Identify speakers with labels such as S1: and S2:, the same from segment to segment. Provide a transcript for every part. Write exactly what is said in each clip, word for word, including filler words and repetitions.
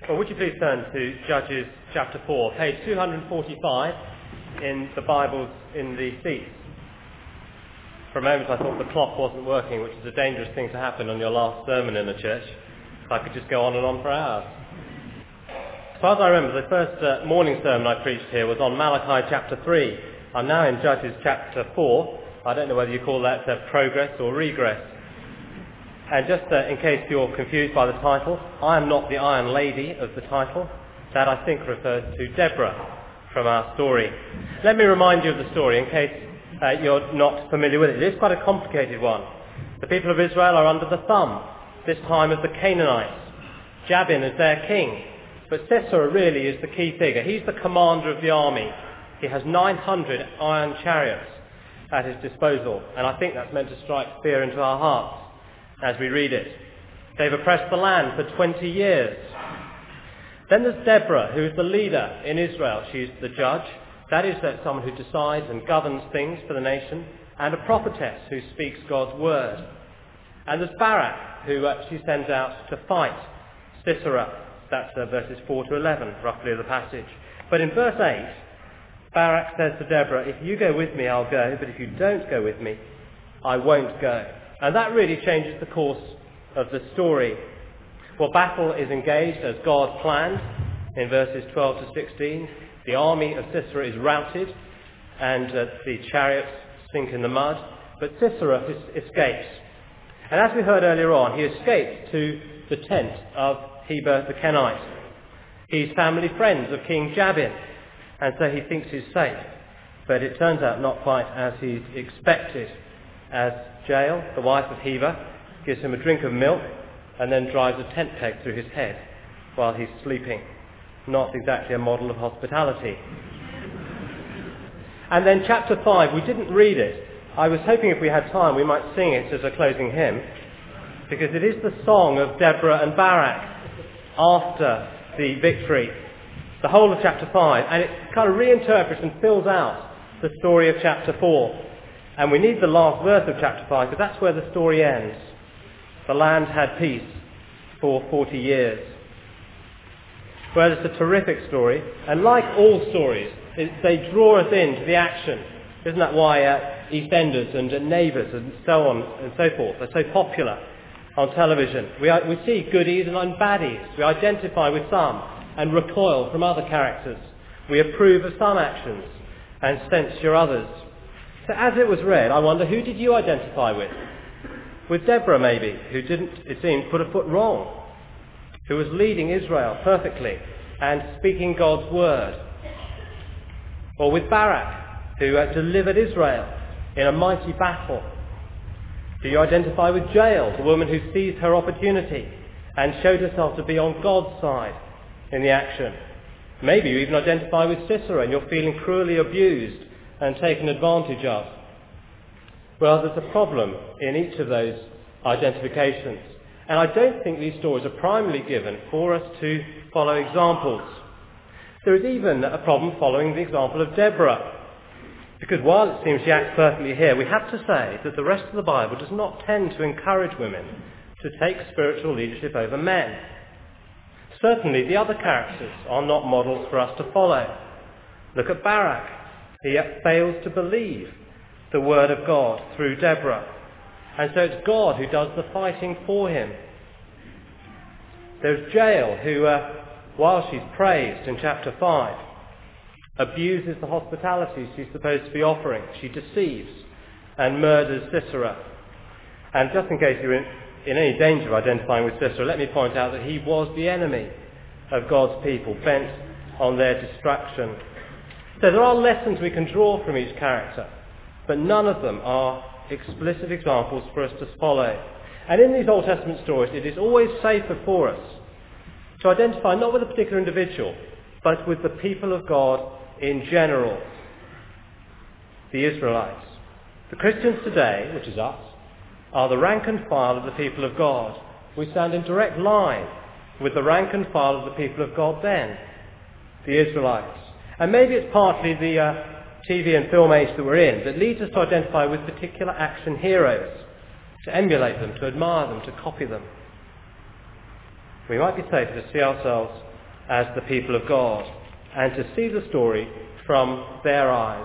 S1: Well, would you please turn to Judges chapter four, page two forty-five in the Bibles in the seats. For a moment I thought the clock wasn't working, which is a dangerous thing to happen on your last sermon in the church. I could just go on and on for hours. As far as I remember, the first uh, morning sermon I preached here was on Malachi chapter three. I'm now in Judges chapter four. I don't know whether you call that uh, progress or regress. And just uh, in case you're confused by the title, I am not the Iron Lady of the title. That, I think, refers to Deborah from our story. Let me remind you of the story in case uh, you're not familiar with it. It is quite a complicated one. The people of Israel are under the thumb, this time of the Canaanites. Jabin is their king, but Sisera really is the key figure. He's the commander of the army. He has nine hundred iron chariots at his disposal, and I think that's meant to strike fear into our hearts as we read it. They've oppressed the land for twenty years. Then there's Deborah, who is the leader in Israel. She's the judge. That is, that someone who decides and governs things for the nation, and a prophetess who speaks God's word. And there's Barak, who uh, she sends out to fight Sisera. That's uh, verses four to eleven, roughly, of the passage. But in verse eight, Barak says to Deborah, if you go with me, I'll go, but if you don't go with me, I won't go. And that really changes the course of the story. Well, battle is engaged as God planned in verses twelve to sixteen. The army of Sisera is routed and uh, the chariots sink in the mud. But Sisera es- escapes. And as we heard earlier on, he escapes to the tent of Heber the Kenite. He's family friends of King Jabin, and so he thinks he's safe. But it turns out not quite as he expected, as Jael, the wife of Heber, gives him a drink of milk and then drives a tent peg through his head while he's sleeping. Not exactly a model of hospitality. And then chapter five, we didn't read it. I was hoping if we had time we might sing it as a closing hymn, because it is the song of Deborah and Barak after the victory, the whole of chapter five, and it kind of reinterprets and fills out the story of chapter four. And we need the last verse of chapter five, because that's where the story ends. The land had peace for forty years. Well, it's a terrific story, and like all stories, it, they draw us into the action. Isn't that why uh, EastEnders and uh, Neighbours and so on and so forth are so popular on television? We, are, we see goodies and baddies. We identify with some and recoil from other characters. We approve of some actions and censure others. So as it was read, I wonder, who did you identify with? With Deborah, maybe, who didn't, it seems, put a foot wrong, who was leading Israel perfectly and speaking God's word. Or with Barak, who uh, delivered Israel in a mighty battle. Do you identify with Jael, the woman who seized her opportunity and showed herself to be on God's side in the action? Maybe you even identify with Sisera and you're feeling cruelly abused and taken advantage of. Well, there's a problem in each of those identifications. And I don't think these stories are primarily given for us to follow examples. There is even a problem following the example of Deborah. Because while it seems she acts perfectly here, we have to say that the rest of the Bible does not tend to encourage women to take spiritual leadership over men. Certainly the other characters are not models for us to follow. Look at Barak. He fails to believe the word of God through Deborah. And so it's God who does the fighting for him. There's Jael, who, uh, while she's praised in chapter five, abuses the hospitality she's supposed to be offering. She deceives and murders Sisera. And just in case you're in, in any danger of identifying with Sisera, let me point out that he was the enemy of God's people, bent on their destruction. So there are lessons we can draw from each character, but none of them are explicit examples for us to follow. And in these Old Testament stories, it is always safer for us to identify not with a particular individual, but with the people of God in general, the Israelites. The Christians today, which is us, are the rank and file of the people of God. We stand in direct line with the rank and file of the people of God then, the Israelites. And maybe it's partly the uh, T V and film age that we're in that leads us to identify with particular action heroes, to emulate them, to admire them, to copy them. We might be safer to see ourselves as the people of God and to see the story from their eyes.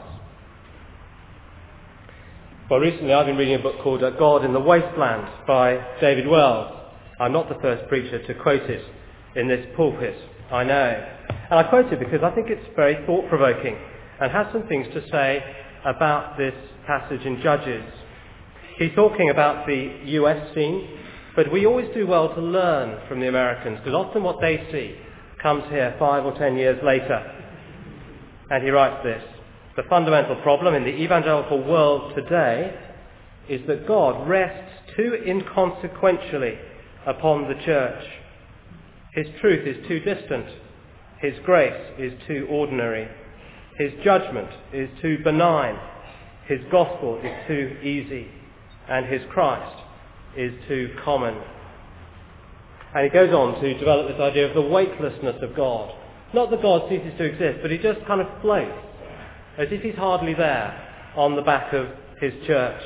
S1: Well, recently I've been reading a book called God in the Wasteland by David Wells. I'm not the first preacher to quote it in this pulpit, I know. And I quote it because I think it's very thought-provoking and has some things to say about this passage in Judges. He's talking about the U S scene, but we always do well to learn from the Americans because often what they see comes here five or ten years later. And he writes this: the fundamental problem in the evangelical world today is that God rests too inconsequentially upon the church. His truth is too distant. His grace is too ordinary. His judgment is too benign. His gospel is too easy. And his Christ is too common. And he goes on to develop this idea of the weightlessness of God. Not that God ceases to exist, but he just kind of floats, as if he's hardly there on the back of his church.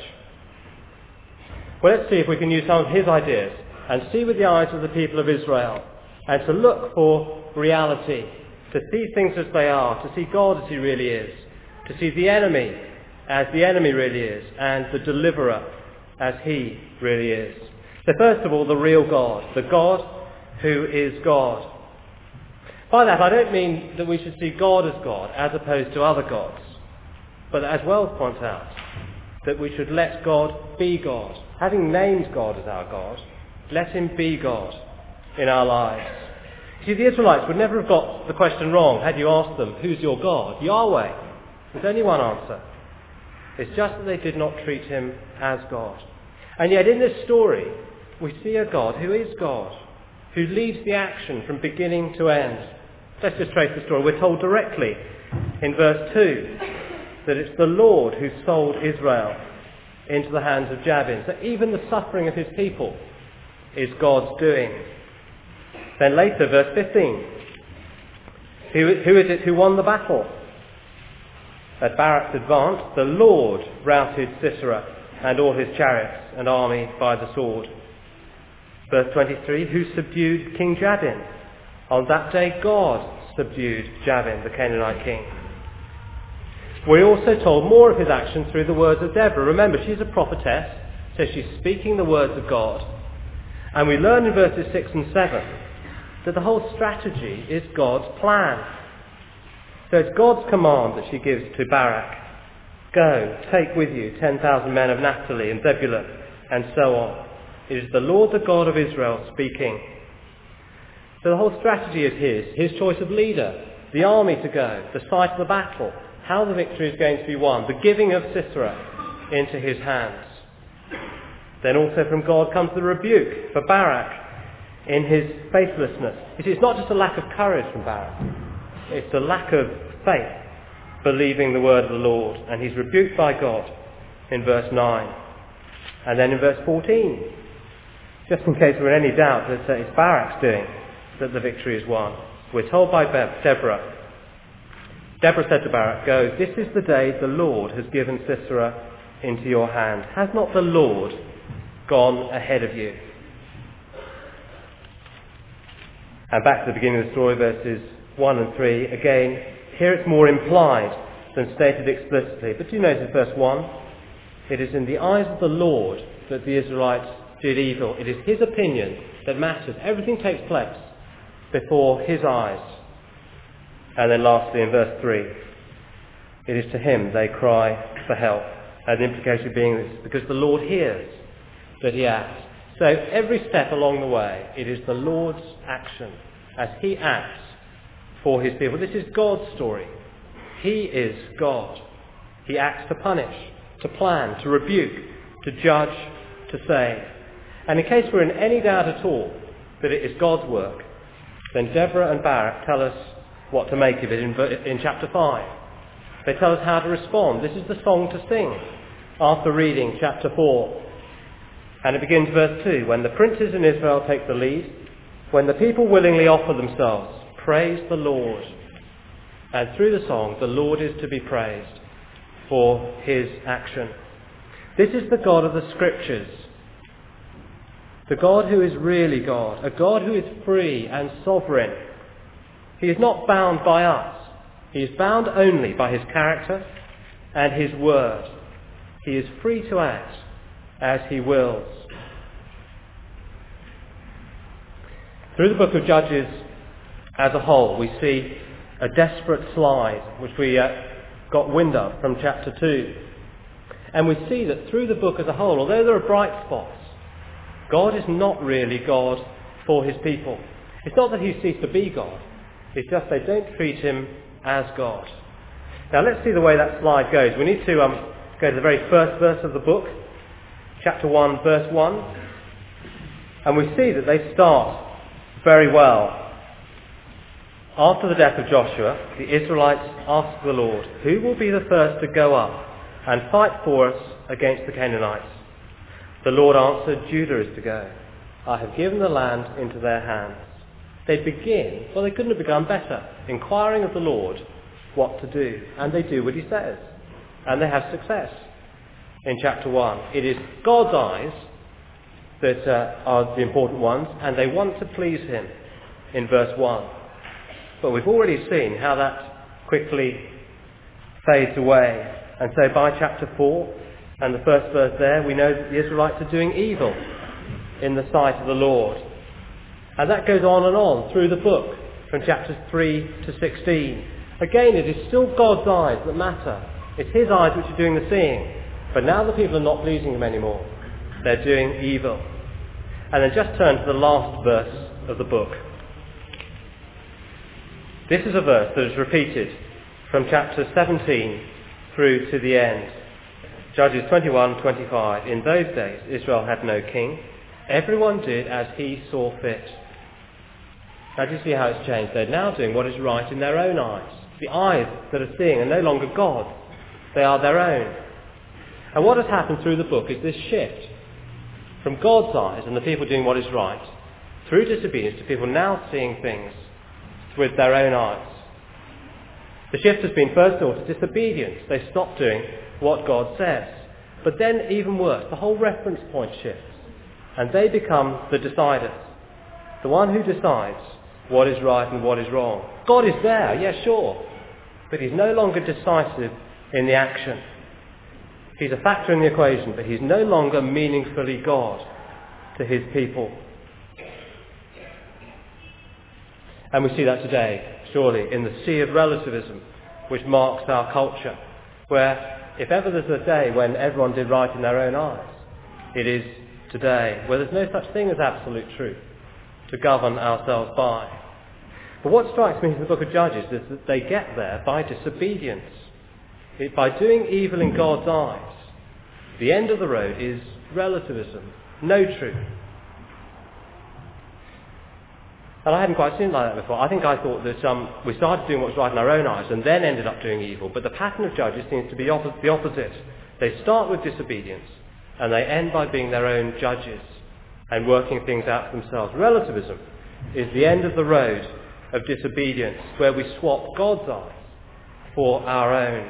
S1: Well, let's see if we can use some of his ideas and see with the eyes of the people of Israel and to look for reality, to see things as they are, to see God as he really is, to see the enemy as the enemy really is, and the deliverer as he really is. So first of all, the real God, the God who is God. By that, I don't mean that we should see God as God as opposed to other gods, but as Wells points out, that we should let God be God. Having named God as our God, let him be God in our lives. See, the Israelites would never have got the question wrong had you asked them, who's your God? Yahweh. There's only one answer. It's just that they did not treat him as God. And yet in this story, we see a God who is God, who leads the action from beginning to end. Let's just trace the story. We're told directly in verse two that it's the Lord who sold Israel into the hands of Jabin. So even the suffering of his people is God's doing. Then later, verse fifteen, who, who is it who won the battle? At Barak's advance, the Lord routed Sisera and all his chariots and army by the sword. Verse twenty-three, who subdued King Jabin? On that day God subdued Jabin, the Canaanite king. We're also told more of his action through the words of Deborah. Remember, she's a prophetess, so she's speaking the words of God. And we learn in verses six and seven that the whole strategy is God's plan. So it's God's command that she gives to Barak. Go, take with you ten thousand men of Naphtali and Zebulun, and so on. It is the Lord, the God of Israel, speaking. So the whole strategy is his. His choice of leader, the army to go, the site of the battle, how the victory is going to be won, the giving of Sisera into his hands. Then also from God comes the rebuke for Barak in his faithlessness. You see, it's not just a lack of courage from Barak. It's a lack of faith, believing the word of the Lord. And he's rebuked by God in verse nine. And then in verse fourteen, just in case we're in any doubt that uh, it's Barak's doing that the victory is won, we're told by Be- Deborah. Deborah said to Barak, go, this is the day the Lord has given Sisera into your hand. Has not the Lord gone ahead of you? And back to the beginning of the story, verses one and three. Again, here it's more implied than stated explicitly. But do you notice verse one? It is in the eyes of the Lord that the Israelites did evil. It is his opinion that matters. Everything takes place before his eyes. And then lastly in verse three, it is to him they cry for help. And the implication being this, because the Lord hears that he acts. So every step along the way, it is the Lord's action as he acts for his people. This is God's story. He is God. He acts to punish, to plan, to rebuke, to judge, to save. And in case we're in any doubt at all that it is God's work, then Deborah and Barak tell us what to make of it in, in chapter five. They tell us how to respond. This is the song to sing after reading chapter four. And it begins verse two. When the princes in Israel take the lead, when the people willingly offer themselves, praise the Lord. And through the song, the Lord is to be praised for his action. This is the God of the Scriptures. The God who is really God. A God who is free and sovereign. He is not bound by us. He is bound only by his character and his word. He is free to act as he wills. Through the book of Judges as a whole, we see a desperate slide, which we uh, got wind of from chapter two. And we see that through the book as a whole, although there are bright spots, God is not really God for his people. It's not that he ceased to be God. It's just they don't treat him as God. Now let's see the way that slide goes. We need to um, go to the very first verse of the book, chapter one, verse one. And we see that they start very well. After the death of Joshua, the Israelites asked the Lord, "Who will be the first to go up and fight for us against the Canaanites?" The Lord answered, "Judah is to go. I have given the land into their hands." They begin, well, they couldn't have begun better, inquiring of the Lord what to do. And they do what he says. And they have success in chapter one. It is God's eyes that uh, are the important ones, and they want to please him in verse one. But we've already seen how that quickly fades away. And so by chapter four, and the first verse there, we know that the Israelites are doing evil in the sight of the Lord. And that goes on and on through the book, from chapters three to sixteen. Again, it is still God's eyes that matter. It's his eyes which are doing the seeing. But now the people are not pleasing him anymore. They're doing evil. And then just turn to the last verse of the book. This is a verse that is repeated from chapter seventeen through to the end. Judges twenty-one twenty-five. In those days Israel had no king. Everyone did as he saw fit. Now do you see how it's changed? They're now doing what is right in their own eyes. The eyes that are seeing are no longer God. They are their own. And what has happened through the book is this shift from God's eyes and the people doing what is right, through disobedience to people now seeing things with their own eyes. The shift has been first of all to disobedience. They stop doing what God says. But then even worse, the whole reference point shifts. And they become the deciders. The one who decides what is right and what is wrong. God is there, yes, sure. But he's no longer decisive in the action. He's a factor in the equation, but he's no longer meaningfully God to his people. And we see that today, surely, in the sea of relativism which marks our culture, where if ever there's a day when everyone did right in their own eyes, it is today, where there's no such thing as absolute truth to govern ourselves by. But what strikes me in the book of Judges is that they get there by disobedience. It, by doing evil in God's eyes, the end of the road is relativism, no truth. And I hadn't quite seen it like that before. I think I thought that um, we started doing what's right in our own eyes and then ended up doing evil. But the pattern of Judges seems to be oppo- the opposite. They start with disobedience and they end by being their own judges and working things out for themselves. Relativism is the end of the road of disobedience, where we swap God's eyes for our own.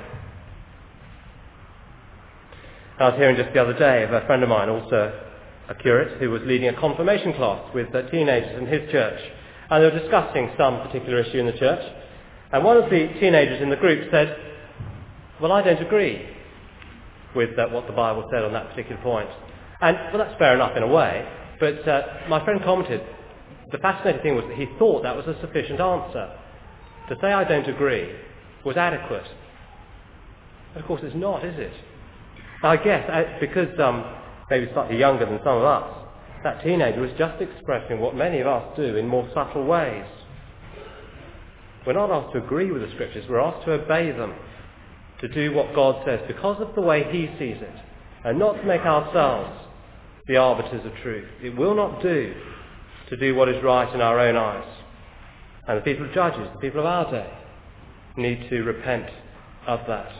S1: I was hearing just the other day of a friend of mine, also a curate, who was leading a confirmation class with uh, teenagers in his church. And they were discussing some particular issue in the church. And one of the teenagers in the group said, "Well, I don't agree with uh, what the Bible said on that particular point." And, well, that's fair enough in a way. But uh, my friend commented, the fascinating thing was that he thought that was a sufficient answer. To say "I don't agree" was adequate. But of course it's not, is it? I guess, uh, because um, maybe slightly younger than some of us, that teenager was just expressing what many of us do in more subtle ways. We're not asked to agree with the scriptures, we're asked to obey them, to do what God says because of the way he sees it, and not to make ourselves the arbiters of truth. It will not do to do what is right in our own eyes. And the people of Judges, the people of our day, need to repent of that.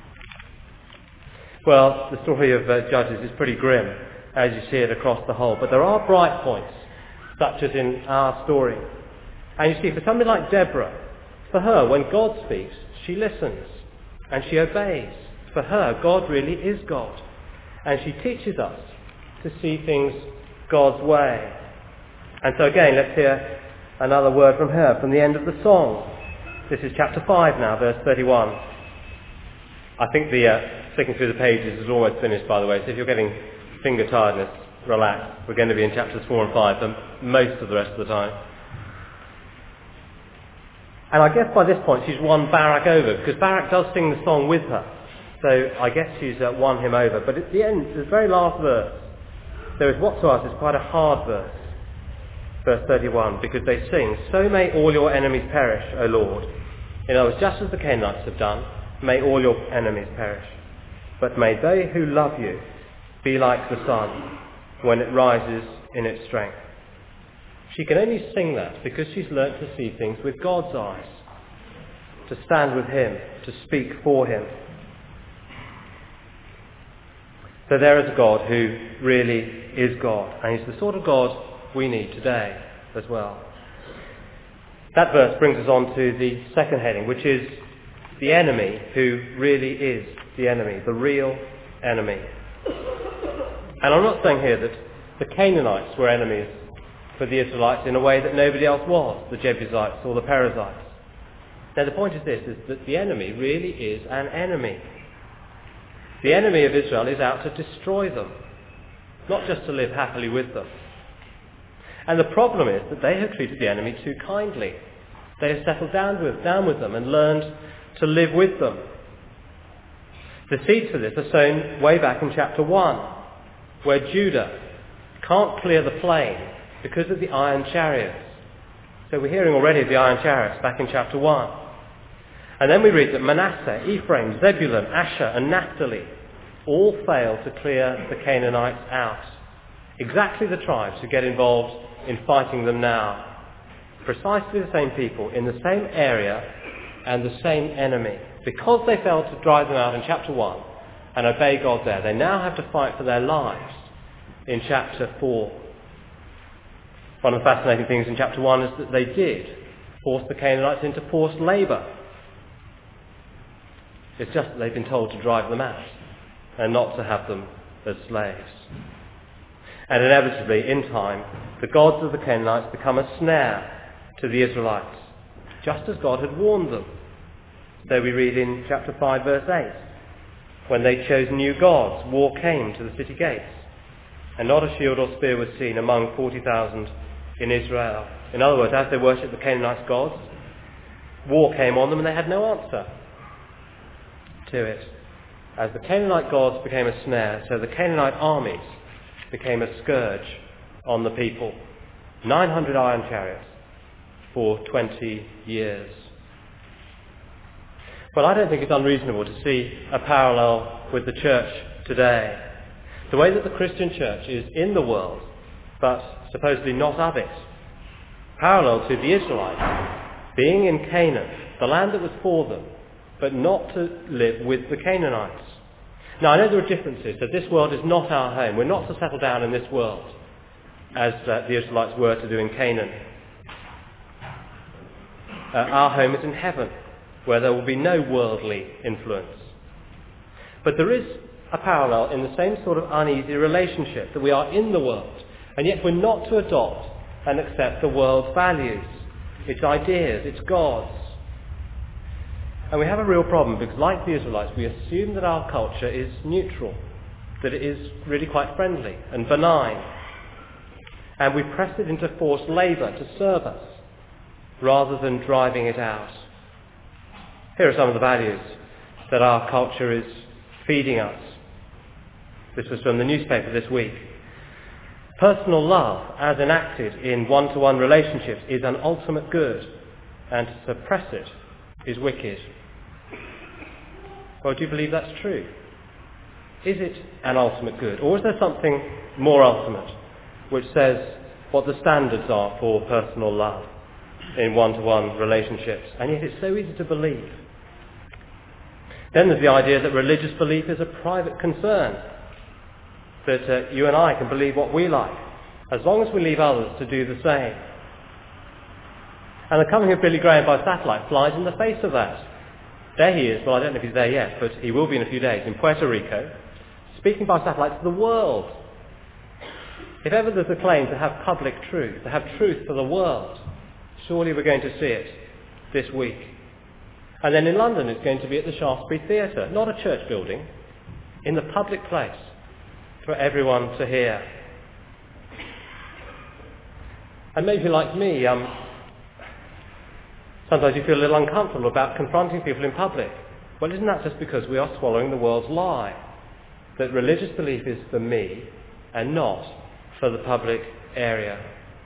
S1: Well, the story of uh, Judges is pretty grim, as you see it across the whole. But there are bright points, such as in our story. And you see, for somebody like Deborah, for her, when God speaks, she listens and she obeys. For her, God really is God. And she teaches us to see things God's way. And so again, let's hear another word from her from the end of the song. This is chapter five now, verse thirty-one. I think the uh, flicking through the pages is almost finished, by the way, so if you're getting finger tiredness, relax. We're going to be in chapters four and five for most of the rest of the time. And I guess by this point she's won Barak over, because Barak does sing the song with her. So I guess she's uh, won him over. But at the end, the very last verse, there is what to us is quite a hard verse. Verse thirty-one, because they sing, "So may all your enemies perish, O Lord." In other words, just as the Canaanites have done, may all your enemies perish. But may they who love you be like the sun when it rises in its strength. She can only sing that because she's learnt to see things with God's eyes, to stand with him, to speak for him. So there is a God who really is God, and he's the sort of God we need today as well. That verse brings us on to the second heading, which is the enemy who really is the enemy, the real enemy. And I'm not saying here that the Canaanites were enemies for the Israelites in a way that nobody else was, the Jebusites or the Perizzites. Now the point is this, is that the enemy really is an enemy. The enemy of Israel is out to destroy them, not just to live happily with them. And the problem is that they have treated the enemy too kindly. They have settled down with, down with them and learned to live with them. The seeds for this are sown way back in chapter one, where Judah can't clear the plain because of the iron chariots. So we're hearing already of the iron chariots back in chapter one. And then we read that Manasseh, Ephraim, Zebulun, Asher and Naphtali all fail to clear the Canaanites out. Exactly the tribes who get involved in fighting them now. Precisely the same people in the same area and the same enemy. Because they failed to drive them out in chapter one and obey God there, they now have to fight for their lives in chapter four. One of the fascinating things in chapter one is that they did force the Canaanites into forced labour. It's just that they've been told to drive them out and not to have them as slaves. And inevitably, in time, the gods of the Canaanites become a snare to the Israelites, just as God had warned them. So we read in chapter five, verse eight, when they chose new gods, war came to the city gates, and not a shield or spear was seen among forty thousand in Israel. In other words, as they worshipped the Canaanites' gods, war came on them and they had no answer to it. As the Canaanite gods became a snare, so the Canaanite armies became a scourge on the people. nine hundred iron chariots for twenty years. Well, I don't think it's unreasonable to see a parallel with the church today. The way that the Christian church is in the world, but supposedly not of it. Parallel to the Israelites being in Canaan, the land that was for them, but not to live with the Canaanites. Now, I know there are differences, that this world is not our home. We're not to settle down in this world, as uh, the Israelites were to do in Canaan. Uh, our home is in heaven, where there will be no worldly influence. But there is a parallel in the same sort of uneasy relationship, that we are in the world, and yet we're not to adopt and accept the world's values, its ideas, its gods. And we have a real problem because, like the Israelites, we assume that our culture is neutral, that it is really quite friendly and benign. And we press it into forced labour to serve us, rather than driving it out. Here are some of the values that our culture is feeding us. This was from the newspaper this week. Personal love, as enacted in one-to-one relationships, is an ultimate good, and to suppress it is wicked. Well, do you believe that's true? Is it an ultimate good? Or is there something more ultimate, which says what the standards are for personal love in one-to-one relationships? And yet it's so easy to believe. Then there's the idea that religious belief is a private concern, that uh, you and I can believe what we like, as long as we leave others to do the same. And the coming of Billy Graham by satellite flies in the face of that. There he is, well, I don't know if he's there yet, but he will be in a few days, in Puerto Rico, speaking by satellite to the world. If ever there's a claim to have public truth, to have truth for the world, Surely we're going to see it this week. And then in London it's going to be at the Shaftesbury Theatre, not a church building, in the public place for everyone to hear. And maybe like me, um, sometimes you feel a little uncomfortable about confronting people in public. Well, isn't that just because we are swallowing the world's lie? That religious belief is for me and not for the public area.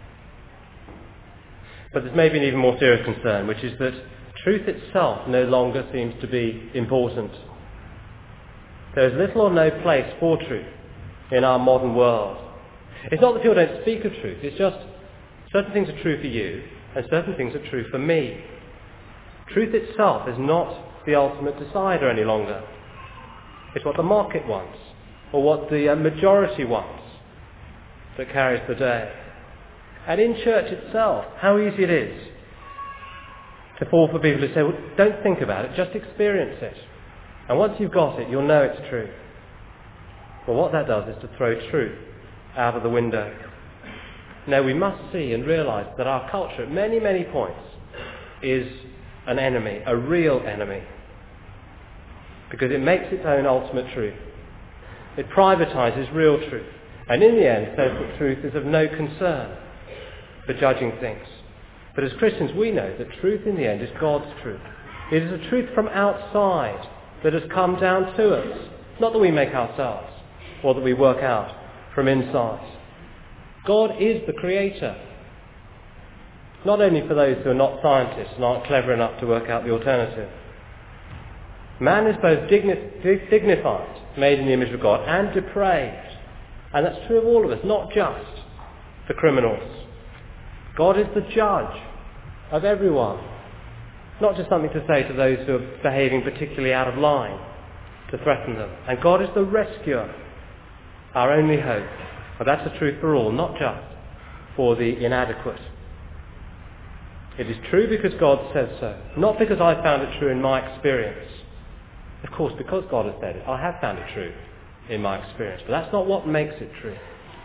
S1: But there's maybe an even more serious concern, which is that truth itself no longer seems to be important. There is little or no place for truth in our modern world. It's not that people don't speak of truth, it's just certain things are true for you and certain things are true for me. Truth itself is not the ultimate decider any longer. It's what the market wants, or what the uh, majority wants, that carries the day. And in church itself, how easy it is to fall for people who say, well, don't think about it, just experience it. And once you've got it, you'll know it's true. Well, what that does is to throw truth out of the window. No, we must see and realise that our culture at many, many points is an enemy, a real enemy. Because it makes its own ultimate truth. It privatises real truth. And in the end says that truth is of no concern for judging things. But as Christians we know that truth in the end is God's truth. It is a truth from outside that has come down to us. Not that we make ourselves or that we work out from inside. God is the creator. Not only for those who are not scientists and aren't clever enough to work out the alternative. Man is both digni- dignified, made in the image of God, and depraved. And that's true of all of us, not just the criminals. God is the judge of everyone. Not just something to say to those who are behaving particularly out of line, to threaten them. And God is the rescuer, our only hope. But that's the truth for all, not just for the inadequate. It is true because God says so, not because I found it true in my experience. Of course, because God has said it, I have found it true in my experience. But that's not what makes it true.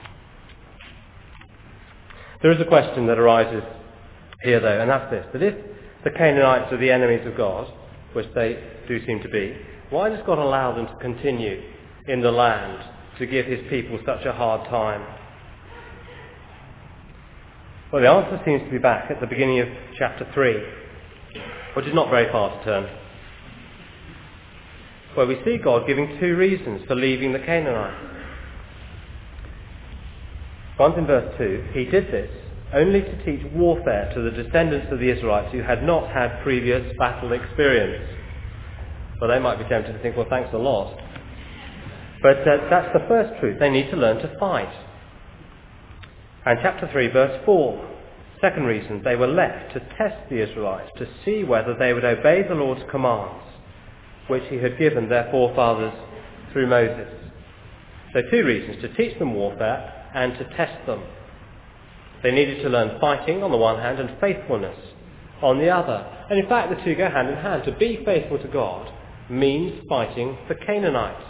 S1: There is a question that arises here, though, and that's this. That if the Canaanites are the enemies of God, which they do seem to be, why does God allow them to continue in the land to give his people such a hard time? Well, the answer seems to be back at the beginning of chapter three, which is not very far to turn, where we see God giving two reasons for leaving the Canaanites. Once in verse two, he did this only to teach warfare to the descendants of the Israelites who had not had previous battle experience. Well, they might be tempted to think, well, thanks a lot. But uh, that's the first truth. They need to learn to fight. And chapter three, verse four, second reason, they were left to test the Israelites, to see whether they would obey the Lord's commands, which he had given their forefathers through Moses. So two reasons, to teach them warfare and to test them. They needed to learn fighting on the one hand and faithfulness on the other. And in fact, the two go hand in hand. To be faithful to God means fighting the Canaanites.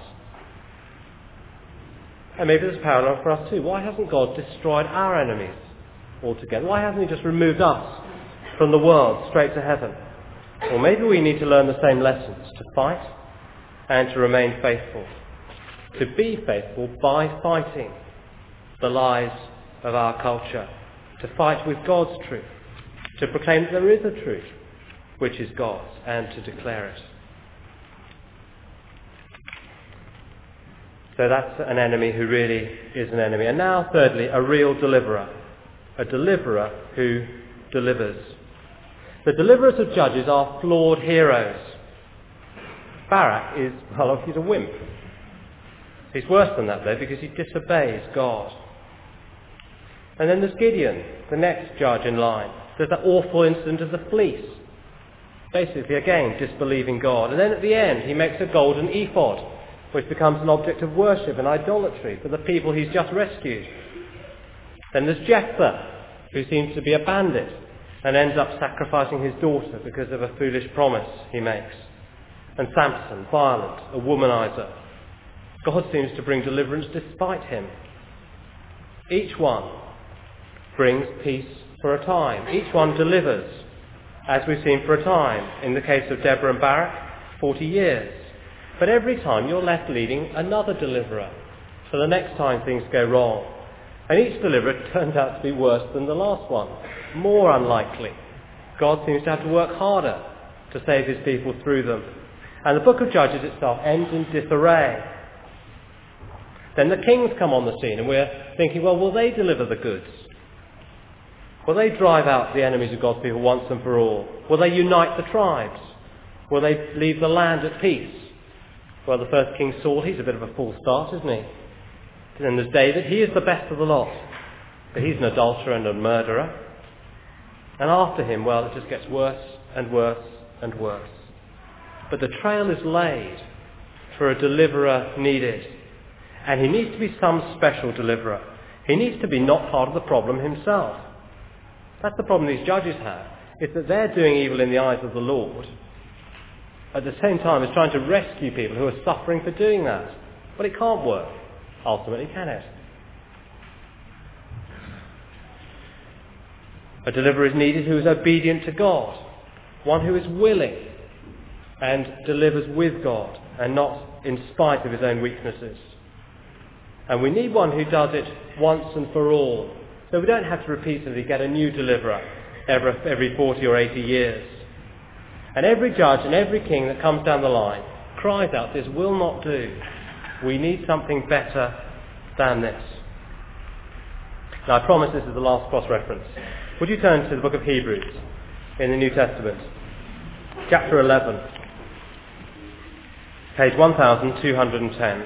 S1: And maybe there's a parallel for us too. Why hasn't God destroyed our enemies altogether? Why hasn't he just removed us from the world straight to heaven? Or maybe we need to learn the same lessons, to fight and to remain faithful. To be faithful by fighting the lies of our culture. To fight with God's truth. To proclaim that there is a truth, which is God's, and to declare it. So that's an enemy who really is an enemy. And now, thirdly, a real deliverer. A deliverer who delivers. The deliverers of Judges are flawed heroes. Barak is, well, he's a wimp. He's worse than that, though, because he disobeys God. And then there's Gideon, the next judge in line. There's that awful incident of the fleece. Basically, again, disbelieving God. And then at the end, he makes a golden ephod, which becomes an object of worship and idolatry for the people he's just rescued. Then there's Jephthah, who seems to be a bandit and ends up sacrificing his daughter because of a foolish promise he makes. And Samson, violent, a womanizer. God seems to bring deliverance despite him. Each one brings peace for a time. Each one delivers, as we've seen, for a time. In the case of Deborah and Barak, forty years. But every time you're left leading another deliverer for the next time things go wrong. And each deliverer turns out to be worse than the last one, more unlikely. God seems to have to work harder to save his people through them. And the book of Judges itself ends in disarray. Then the kings come on the scene, and we're thinking, well, will they deliver the goods? Will they drive out the enemies of God's people once and for all? Will they unite the tribes? Will they leave the land at peace? Well, the first king, Saul, he's a bit of a false start, isn't he? And then there's David. He is the best of the lot, but he's an adulterer and a murderer. And after him, well, it just gets worse and worse and worse. But the trail is laid for a deliverer needed. And he needs to be some special deliverer. He needs to be not part of the problem himself. That's the problem these judges have. It's that they're doing evil in the eyes of the Lord, at the same time as trying to rescue people who are suffering for doing that. But it can't work, ultimately, can it? A deliverer is needed who is obedient to God, one who is willing and delivers with God and not in spite of his own weaknesses. And we need one who does it once and for all, so we don't have to repeatedly get a new deliverer every, every forty or eighty years. And every judge and every king that comes down the line cries out, this will not do. We need something better than this. Now I promise this is the last cross-reference. Would you turn to the book of Hebrews in the New Testament, chapter eleven, page one thousand two hundred ten.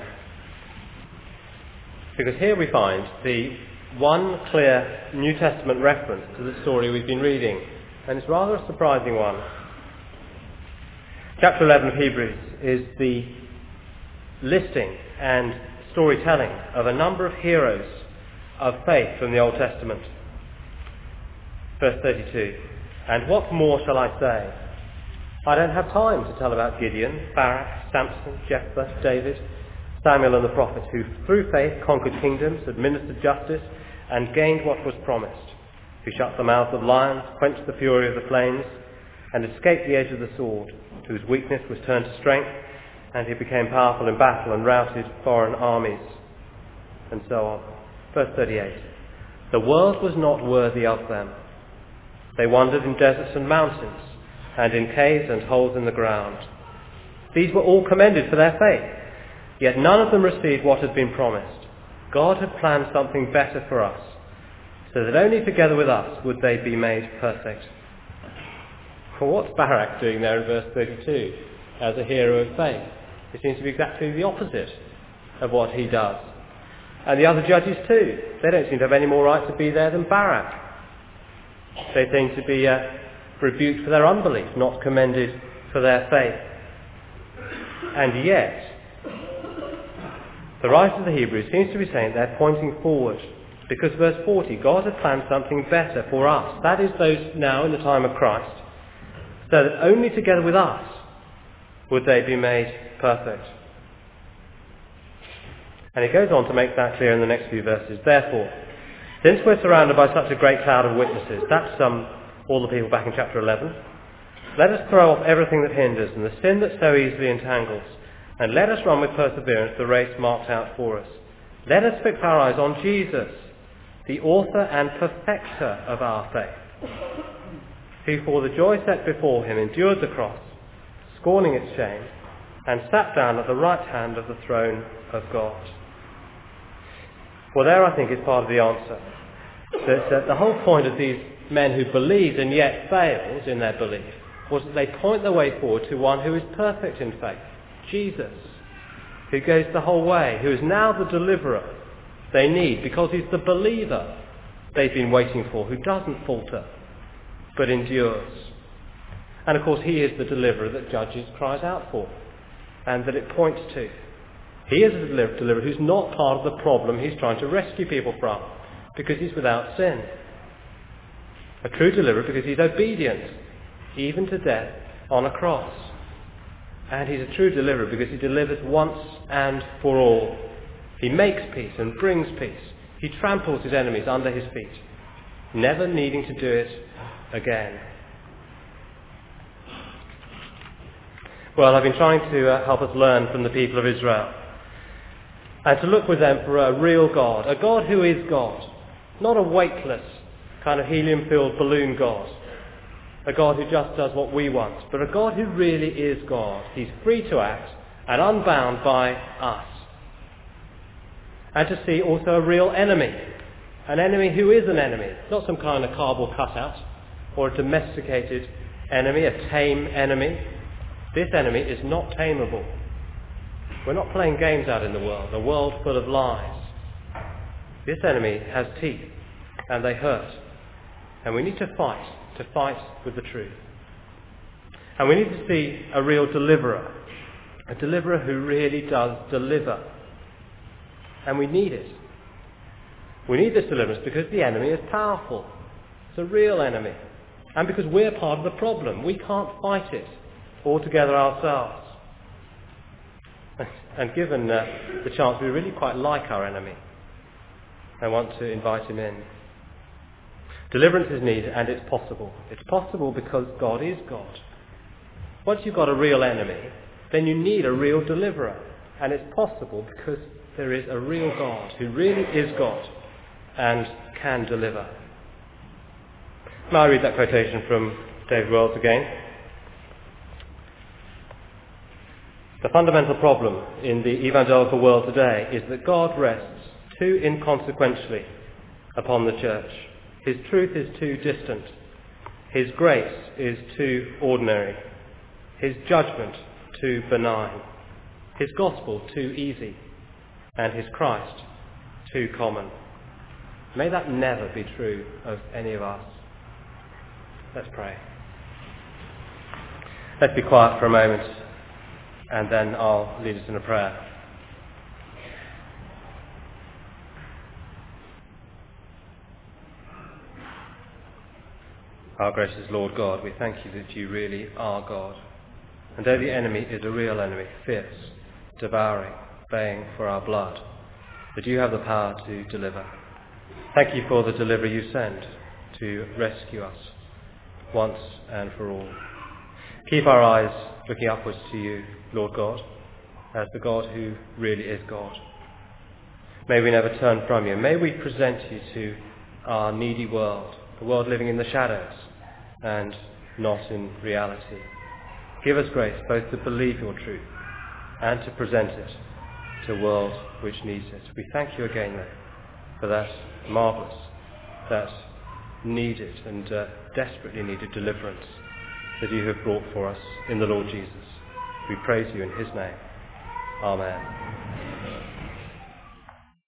S1: Because here we find the one clear New Testament reference to the story we've been reading, and it's rather a surprising one. Chapter eleven of Hebrews is the listing and storytelling of a number of heroes of faith from the Old Testament. Verse thirty-two, and what more shall I say? I don't have time to tell about Gideon, Barak, Samson, Jephthah, David, Samuel and the prophets, who through faith conquered kingdoms, administered justice, and gained what was promised, who shut the mouths of lions, quenched the fury of the flames, and escaped the edge of the sword, whose weakness was turned to strength, and who became powerful in battle and routed foreign armies, and so on. Verse thirty-eight, the world was not worthy of them. They wandered in deserts and mountains, and in caves and holes in the ground. These were all commended for their faith. Yet none of them received what had been promised. God had planned something better for us, so that only together with us would they be made perfect. Well, what's Barak doing there in verse thirty-two as a hero of faith? It seems to be exactly the opposite of what he does. And the other judges too. They don't seem to have any more right to be there than Barak. They seem to be uh, rebuked for their unbelief, not commended for their faith. And yet, the writer of the Hebrews seems to be saying they're pointing forward, because verse forty, God had planned something better for us. That is, those now in the time of Christ, so that only together with us would they be made perfect. And he goes on to make that clear in the next few verses. Therefore, since we're surrounded by such a great cloud of witnesses, that's um, all the people back in chapter eleven, let us throw off everything that hinders and the sin that so easily entangles, and let us run with perseverance the race marked out for us. Let us fix our eyes on Jesus, the author and perfecter of our faith, who for the joy set before him endured the cross, scorning its shame, and sat down at the right hand of the throne of God. Well, there I think is part of the answer. That, that the whole point of these men who believed and yet failed in their belief was that they point their way forward to one who is perfect in faith, Jesus, who goes the whole way, who is now the deliverer they need because he's the believer they've been waiting for, who doesn't falter but endures. And of course he is the deliverer that Judges cries out for and that it points to. He is a deliverer who's not part of the problem he's trying to rescue people from, because he's without sin. A true deliverer because he's obedient, even to death on a cross. And he's a true deliverer because he delivers once and for all. He makes peace and brings peace. He tramples his enemies under his feet. never needing to do it again. Well, I've been trying to uh, help us learn from the people of Israel and to look with them for a real God, a God who is God, not a weightless kind of helium-filled balloon God, a God who just does what we want, but a God who really is God. He's free to act and unbound by us. And to see also a real enemy, an enemy who is an enemy, not some kind of cardboard cutout or a domesticated enemy, a tame enemy. This enemy is not tameable. We're not playing games out in the world, a world full of lies. This enemy has teeth, and they hurt. And we need to fight, to fight with the truth. And we need to see a real deliverer, a deliverer who really does deliver. And we need it. We need this deliverance because the enemy is powerful. It's a real enemy. And because we're part of the problem. We can't fight it altogether ourselves. And given uh, the chance, we really quite like our enemy and want to invite him in. Deliverance is needed, and it's possible. It's possible because God is God. Once you've got a real enemy, then you need a real deliverer. And it's possible because there is a real God who really is God and can deliver. Now I read that quotation from David Wells again. The fundamental problem in the evangelical world today is that God rests too inconsequentially upon the church. His truth is too distant. His grace is too ordinary. His judgment too benign. His gospel too easy. And his Christ too common. May that never be true of any of us. Let's pray. Let's be quiet for a moment, and then I'll lead us in a prayer. Our gracious Lord God, we thank you that you really are God. And though the enemy is a real enemy, fierce, devouring, baying for our blood, that you have the power to deliver. Thank you for the deliverer you send to rescue us once and for all. Keep our eyes looking upwards to you, Lord God, as the God who really is God. May we never turn from you. May we present you to our needy world, the world living in the shadows and not in reality. Give us grace both to believe your truth and to present it to a world which needs it. We thank you again, then, for that marvellous, that needed and uh, desperately needed deliverance that you have brought for us in the Lord Jesus. We praise you in his name. Amen.